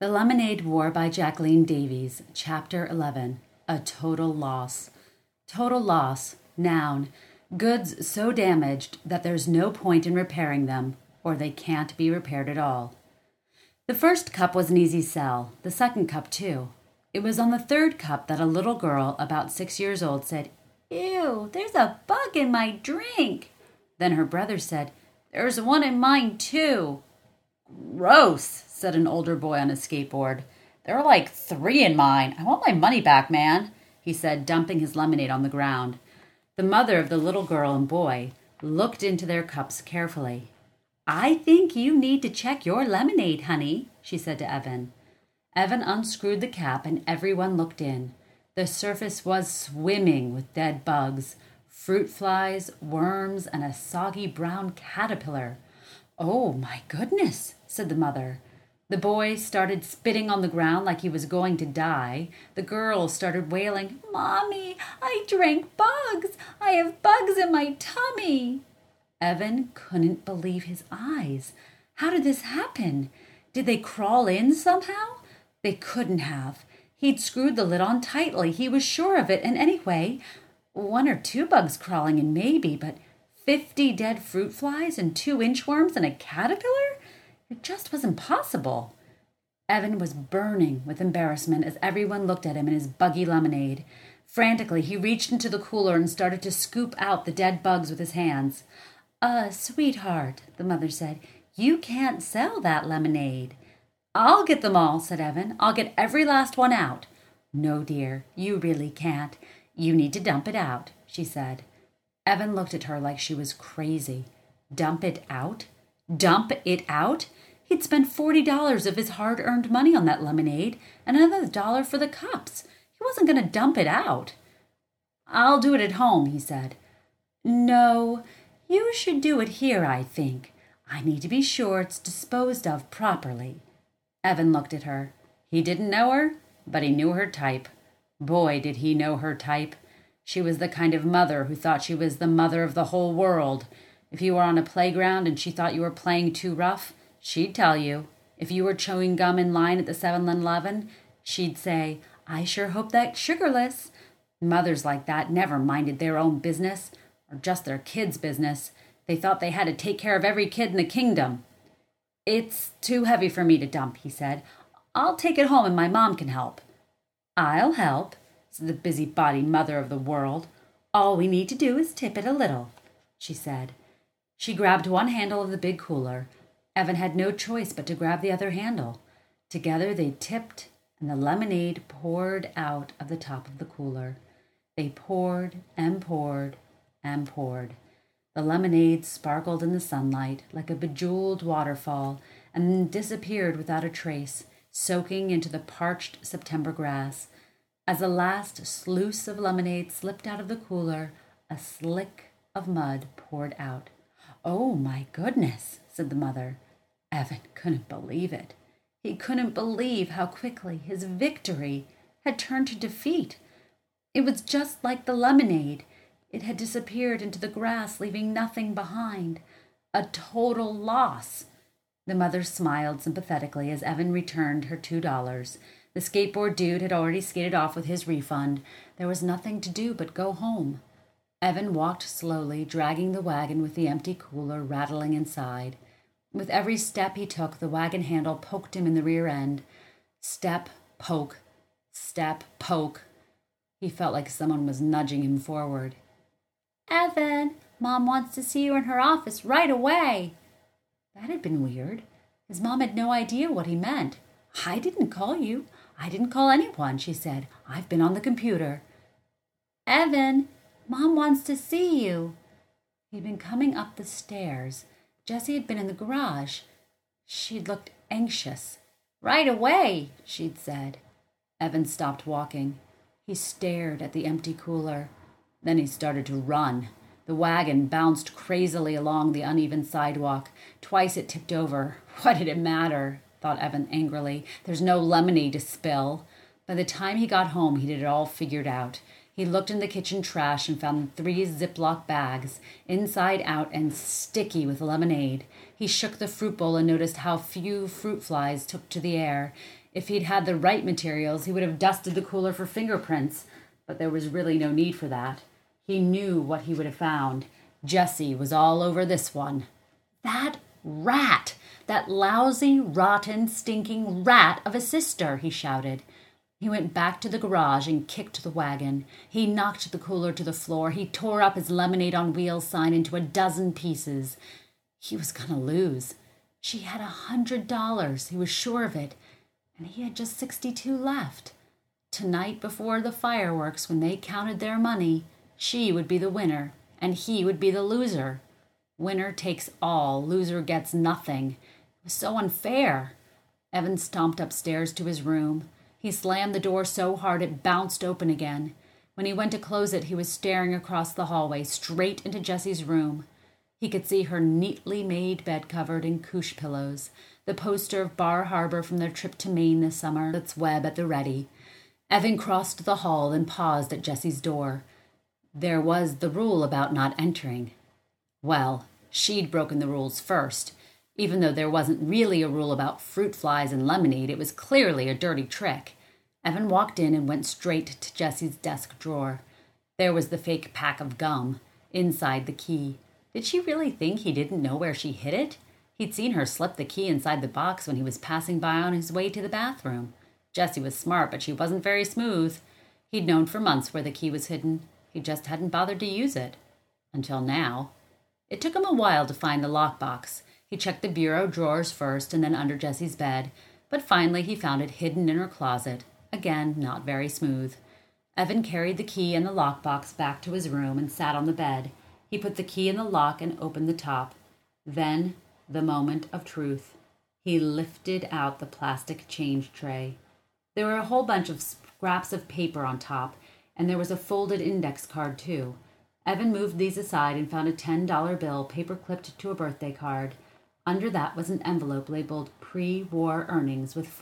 The Lemonade War by Jacqueline Davies, Chapter 11. A Total Loss. Total loss, noun. Goods so damaged that there's no point in repairing them, or they can't be repaired at all. The first cup was an easy sell, the second cup too. It was on the third cup that a little girl about 6 years old said, "Ew, there's a bug in my drink." Then her brother said, "There's one in mine too." "Gross," said an older boy on a skateboard. "There are like 3 in mine. I want my money back, man," he said, dumping his lemonade on the ground. The mother of the little girl and boy looked into their cups carefully. "I think you need to check your lemonade, honey," she said to Evan. Evan unscrewed the cap and everyone looked in. The surface was swimming with dead bugs, fruit flies, worms, and a soggy brown caterpillar. "Oh, my goodness," said the mother. The boy started spitting on the ground like he was going to die. The girl started wailing, "Mommy, I drank bugs. I have bugs in my tummy." Evan couldn't believe his eyes. How did this happen? Did they crawl in somehow? They couldn't have. He'd screwed the lid on tightly. He was sure of it. And anyway, 1 or 2 bugs crawling in maybe, but 50 dead fruit flies and 2 inchworms and a caterpillar? It just wasn't possible. Evan was burning with embarrassment as everyone looked at him in his buggy lemonade. Frantically, he reached into the cooler and started to scoop out the dead bugs with his hands. Sweetheart," the mother said, "you can't sell that lemonade." "I'll get them all," said Evan. "I'll get every last one out." "No, dear, you really can't. You need to dump it out," she said. Evan looked at her like she was crazy. Dump it out? Dump it out? He'd spent $40 of his hard-earned money on that lemonade and another $1 for the cups. He wasn't going to dump it out. "I'll do it at home," he said. "No, you should do it here, I think. I need to be sure it's disposed of properly." Evan looked at her. He didn't know her, but he knew her type. Boy, did he know her type. She was the kind of mother who thought she was the mother of the whole world. If you were on a playground and she thought you were playing too rough, she'd tell you. If you were chewing gum in line at the 7-Eleven, she'd say, "I sure hope that's sugarless." Mothers like that never minded their own business, or just their kids' business. They thought they had to take care of every kid in the kingdom. "It's too heavy for me to dump," he said. "I'll take it home and my mom can help." "I'll help," said the busybody mother of the world. "All we need to do is tip it a little," she said. She grabbed one handle of the big cooler. Evan had no choice but to grab the other handle. Together they tipped, and the lemonade poured out of the top of the cooler. They poured and poured and poured. The lemonade sparkled in the sunlight like a bejeweled waterfall and then disappeared without a trace, soaking into the parched September grass. As the last sluice of lemonade slipped out of the cooler, a slick of mud poured out. "Oh, my goodness," said the mother. Evan couldn't believe it. He couldn't believe how quickly his victory had turned to defeat. It was just like the lemonade. It had disappeared into the grass, leaving nothing behind. A total loss. The mother smiled sympathetically as Evan returned her $2. The skateboard dude had already skated off with his refund. There was nothing to do but go home. Evan walked slowly, dragging the wagon with the empty cooler rattling inside. With every step he took, the wagon handle poked him in the rear end. Step, poke, step, poke. He felt like someone was nudging him forward. "Evan, Mom wants to see you in her office right away." That had been weird. His mom had no idea what he meant. "I didn't call you. I didn't call anyone," she said. "I've been on the computer." "Evan, Mom wants to see you." He'd been coming up the stairs. Jessie had been in the garage. She'd looked anxious. "Right away," she'd said. Evan stopped walking. He stared at the empty cooler. Then he started to run. The wagon bounced crazily along the uneven sidewalk. Twice it tipped over. What did it matter? Thought Evan angrily. There's no lemonade to spill. By the time he got home, he had it all figured out. He looked in the kitchen trash and found 3 Ziploc bags, inside out and sticky with lemonade. He shook the fruit bowl and noticed how few fruit flies took to the air. If he'd had the right materials, he would have dusted the cooler for fingerprints, but there was really no need for that. He knew what he would have found. Jessie was all over this one. That rat! That lousy, rotten, stinking rat of a sister! He shouted. He went back to the garage and kicked the wagon. He knocked the cooler to the floor. He tore up his Lemonade on Wheels sign into a dozen pieces. He was going to lose. She had $100. He was sure of it. And he had just 62 left. Tonight, before the fireworks, when they counted their money, she would be the winner, and he would be the loser. Winner takes all, loser gets nothing. It was so unfair. Evan stomped upstairs to his room. He slammed the door so hard it bounced open again. When he went to close it, he was staring across the hallway, straight into Jessie's room. He could see her neatly made bed covered in couche pillows, the poster of Bar Harbor from their trip to Maine this summer, its web at the ready. Evan crossed the hall and paused at Jessie's door. There was the rule about not entering. Well, she'd broken the rules first. Even though there wasn't really a rule about fruit flies and lemonade, it was clearly a dirty trick. Evan walked in and went straight to Jessie's desk drawer. There was the fake pack of gum. Inside the key. Did she really think he didn't know where she hid it? He'd seen her slip the key inside the box when he was passing by on his way to the bathroom. Jessie was smart, but she wasn't very smooth. He'd known for months where the key was hidden. He just hadn't bothered to use it. Until now. It took him a while to find the lockbox. He checked the bureau drawers first and then under Jessie's bed, but finally he found it hidden in her closet. Again, not very smooth. Evan carried the key and the lockbox back to his room and sat on the bed. He put the key in the lock and opened the top. Then, the moment of truth. He lifted out the plastic change tray. There were a whole bunch of scraps of paper on top, and there was a folded index card, too. Evan moved these aside and found a $10 bill paper-clipped to a birthday card. Under that was an envelope labeled pre-war earnings with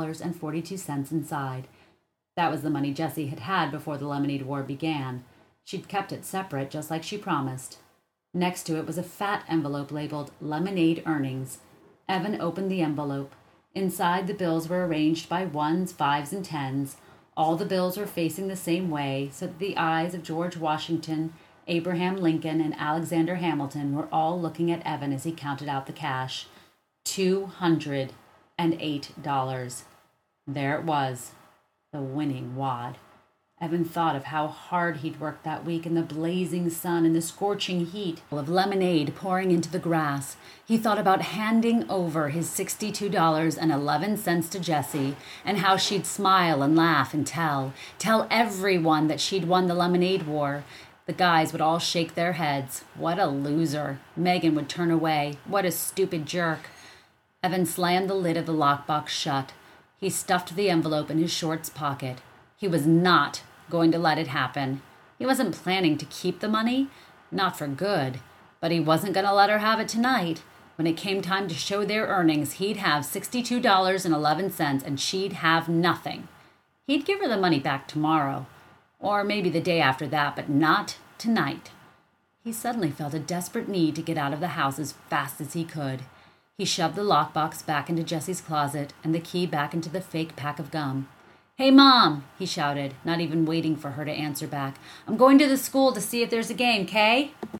$4.42 inside. That was the money Jessie had had before the Lemonade War began. She'd kept it separate, just like she promised. Next to it was a fat envelope labeled Lemonade Earnings. Evan opened the envelope. Inside, the bills were arranged by 1s, 5s, and 10s. All the bills were facing the same way, so that the eyes of George Washington, Abraham Lincoln, and Alexander Hamilton were all looking at Evan as he counted out the cash. $208. There it was, the winning wad. Evan thought of how hard he'd worked that week in the blazing sun and the scorching heat of lemonade pouring into the grass. He thought about handing over his $62.11 to Jessie and how she'd smile and laugh and tell everyone that she'd won the Lemonade War. The guys would all shake their heads. What a loser. Megan would turn away. What a stupid jerk. Evan slammed the lid of the lockbox shut. He stuffed the envelope in his shorts pocket. He was not going to let it happen. He wasn't planning to keep the money, not for good, but he wasn't going to let her have it tonight. When it came time to show their earnings, he'd have $62.11 and she'd have nothing. He'd give her the money back tomorrow, or maybe the day after that, but not tonight. He suddenly felt a desperate need to get out of the house as fast as he could. He shoved the lockbox back into Jessie's closet and the key back into the fake pack of gum. "Hey, Mom," he shouted, not even waiting for her to answer back. "I'm going to the school to see if there's a game, 'kay?"